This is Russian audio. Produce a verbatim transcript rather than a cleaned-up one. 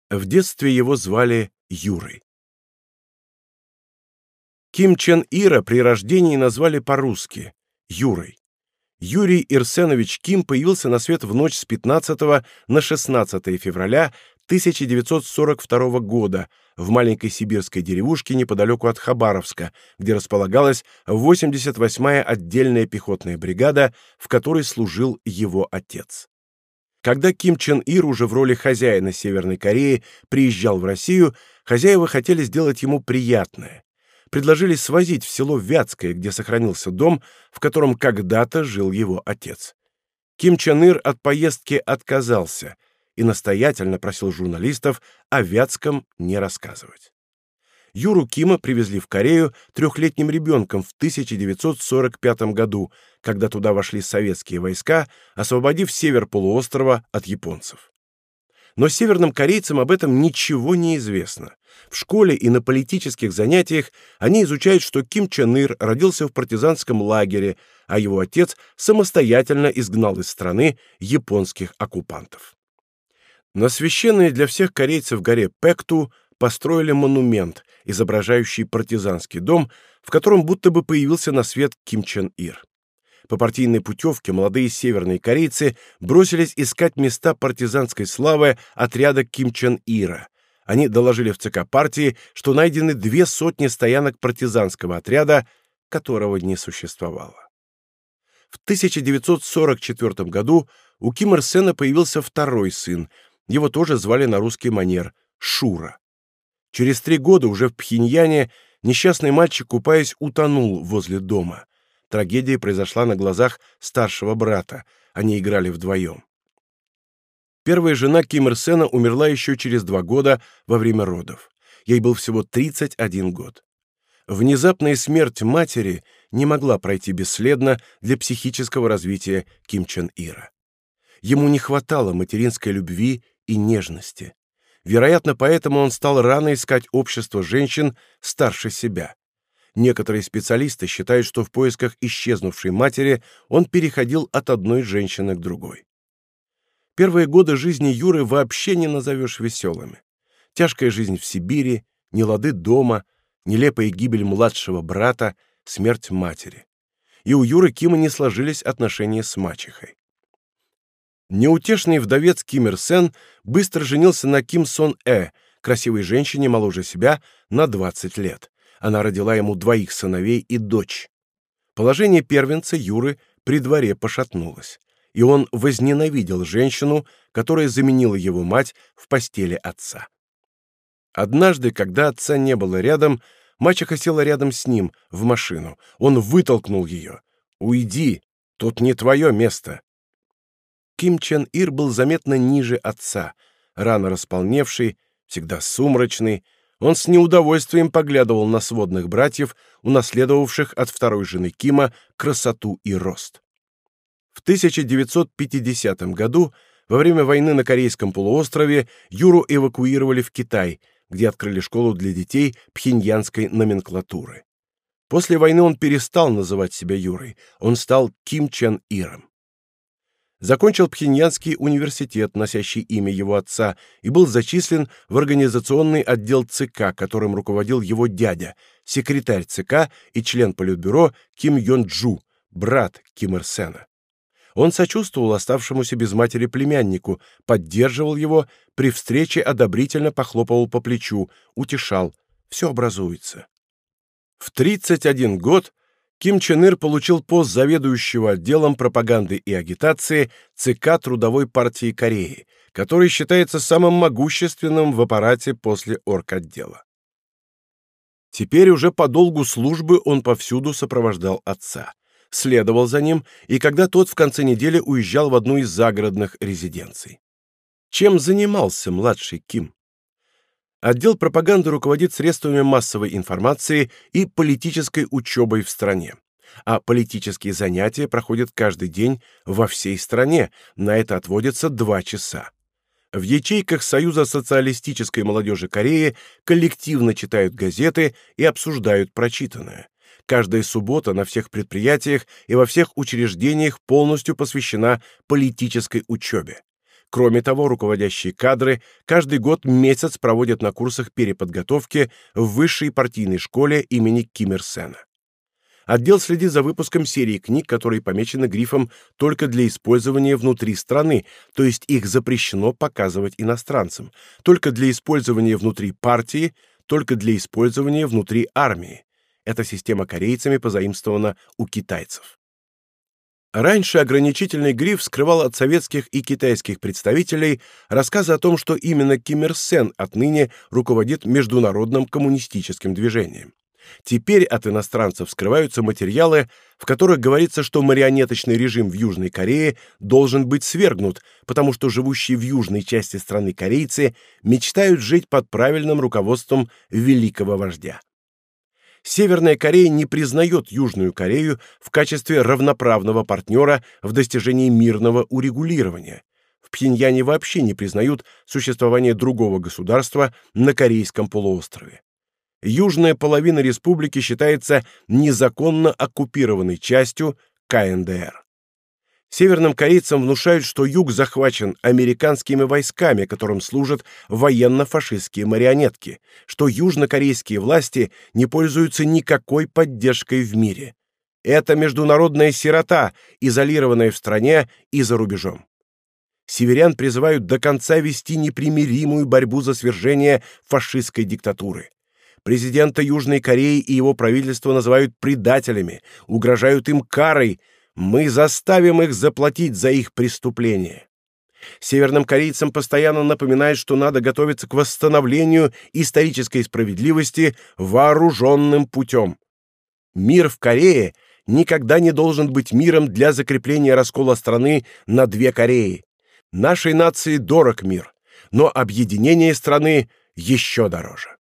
В детстве его звали Юрой. Ким Чен Ира при рождении назвали по-русски Юрой. Юрий Ирсенович Ким появился на свет в ночь с пятнадцатого на шестнадцатое февраля тысяча девятьсот сорок второго года в маленькой сибирской деревушке неподалеку от Хабаровска, где располагалась восемьдесят восьмая отдельная пехотная бригада, в которой служил его отец. Когда Ким Чен Ир уже в роли хозяина Северной Кореи приезжал в Россию, хозяева хотели сделать ему приятное. Предложили свозить в село Вятское, где сохранился дом, в котором когда-то жил его отец. Ким Чен Ир от поездки отказался и настоятельно просил журналистов о Вятском не рассказывать. Юру Кима привезли в Корею трехлетним ребенком в тысяча девятьсот сорок пятом году, когда туда вошли советские войска, освободив север полуострова от японцев. Но северным корейцам об этом ничего не известно. В школе и на политических занятиях они изучают, что Ким Чен Ир родился в партизанском лагере, а его отец самостоятельно изгнал из страны японских оккупантов. На священной для всех корейцев горе Пэкту построили монумент, изображающий партизанский дом, в котором будто бы появился на свет Ким Чен Ир. По партийной путевке молодые северные корейцы бросились искать места партизанской славы отряда Ким Чен Ира. Они доложили в ЦК партии, что найдены две сотни стоянок партизанского отряда, которого не существовало. В тысяча девятьсот сорок четвёртом году у Ким Ир Сена появился второй сын. Его тоже звали на русский манер Шура. Через три года уже в Пхеньяне несчастный мальчик, купаясь, утонул возле дома. Трагедия произошла на глазах старшего брата. Они играли вдвоем. Первая жена Ким Ир Сена умерла еще через два года во время родов. Ей был всего тридцать один год. Внезапная смерть матери не могла пройти бесследно для психического развития Ким Чен Ира. Ему не хватало материнской любви и нежности. Вероятно, поэтому он стал рано искать общество женщин старше себя. Некоторые специалисты считают, что в поисках исчезнувшей матери он переходил от одной женщины к другой. Первые годы жизни Юры вообще не назовешь веселыми. Тяжкая жизнь в Сибири, нелады дома, нелепая гибель младшего брата, смерть матери. И у Юры Кима не сложились отношения с мачехой. Неутешный вдовец Ким Ир Сен быстро женился на Ким Сон Э, красивой женщине моложе себя на двадцать лет. Она родила ему двоих сыновей и дочь. Положение первенца Юры при дворе пошатнулось, и он возненавидел женщину, которая заменила его мать в постели отца. Однажды, когда отца не было рядом, мачеха села рядом с ним в машину. Он вытолкнул ее. «Уйди, тут не твое место». Ким Чен Ир был заметно ниже отца, рано располневший, всегда сумрачный. Он с неудовольствием поглядывал на сводных братьев, унаследовавших от второй жены Кима красоту и рост. В тысяча девятьсот пятидесятом году, во время войны на Корейском полуострове, Юру эвакуировали в Китай, где открыли школу для детей пхеньянской номенклатуры. После войны он перестал называть себя Юрой, он стал Ким Чен Иром. Закончил Пхеньянский университет, носящий имя его отца, и был зачислен в организационный отдел ЦК, которым руководил его дядя, секретарь ЦК и член политбюро Ким Йон Джу, брат Ким Ир Сена. Он сочувствовал оставшемуся без матери племяннику, поддерживал его, при встрече одобрительно похлопывал по плечу, утешал: «Все образуется». В тридцать один год Ким Чен Ир получил пост заведующего отделом пропаганды и агитации ЦК Трудовой партии Кореи, который считается самым могущественным в аппарате после орготдела. Теперь уже по долгу службы он повсюду сопровождал отца, следовал за ним, и когда тот в конце недели уезжал в одну из загородных резиденций. Чем занимался младший Ким? Отдел пропаганды руководит средствами массовой информации и политической учебой в стране, а политические занятия проходят каждый день во всей стране, на это отводится два часа. В ячейках Союза социалистической молодежи Кореи коллективно читают газеты и обсуждают прочитанное. Каждая суббота на всех предприятиях и во всех учреждениях полностью посвящена политической учебе. Кроме того, руководящие кадры каждый год месяц проводят на курсах переподготовки в высшей партийной школе имени Ким Ир Сена. Отдел следит за выпуском серии книг, которые помечены грифом «Только для использования внутри страны», то есть их запрещено показывать иностранцам, только для использования внутри партии, только для использования внутри армии. Эта система корейцами позаимствована у китайцев. Раньше ограничительный гриф скрывал от советских и китайских представителей рассказы о том, что именно Ким Ир Сен отныне руководит международным коммунистическим движением. Теперь от иностранцев скрываются материалы, в которых говорится, что марионеточный режим в Южной Корее должен быть свергнут, потому что живущие в южной части страны корейцы мечтают жить под правильным руководством великого вождя. Северная Корея не признает Южную Корею в качестве равноправного партнера в достижении мирного урегулирования. В Пхеньяне вообще не признают существование другого государства на Корейском полуострове. Южная половина республики считается незаконно оккупированной частью ка эн дэ эр. Северным корейцам внушают, что юг захвачен американскими войсками, которым служат военно-фашистские марионетки, что южнокорейские власти не пользуются никакой поддержкой в мире. Это международная сирота, изолированная в стране и за рубежом. Северян призывают до конца вести непримиримую борьбу за свержение фашистской диктатуры. Президента Южной Кореи и его правительство называют предателями, угрожают им карой. Мы заставим их заплатить за их преступления. Северным корейцам постоянно напоминают, что надо готовиться к восстановлению исторической справедливости вооруженным путем. Мир в Корее никогда не должен быть миром для закрепления раскола страны на две Кореи. Нашей нации дорог мир, но объединение страны еще дороже.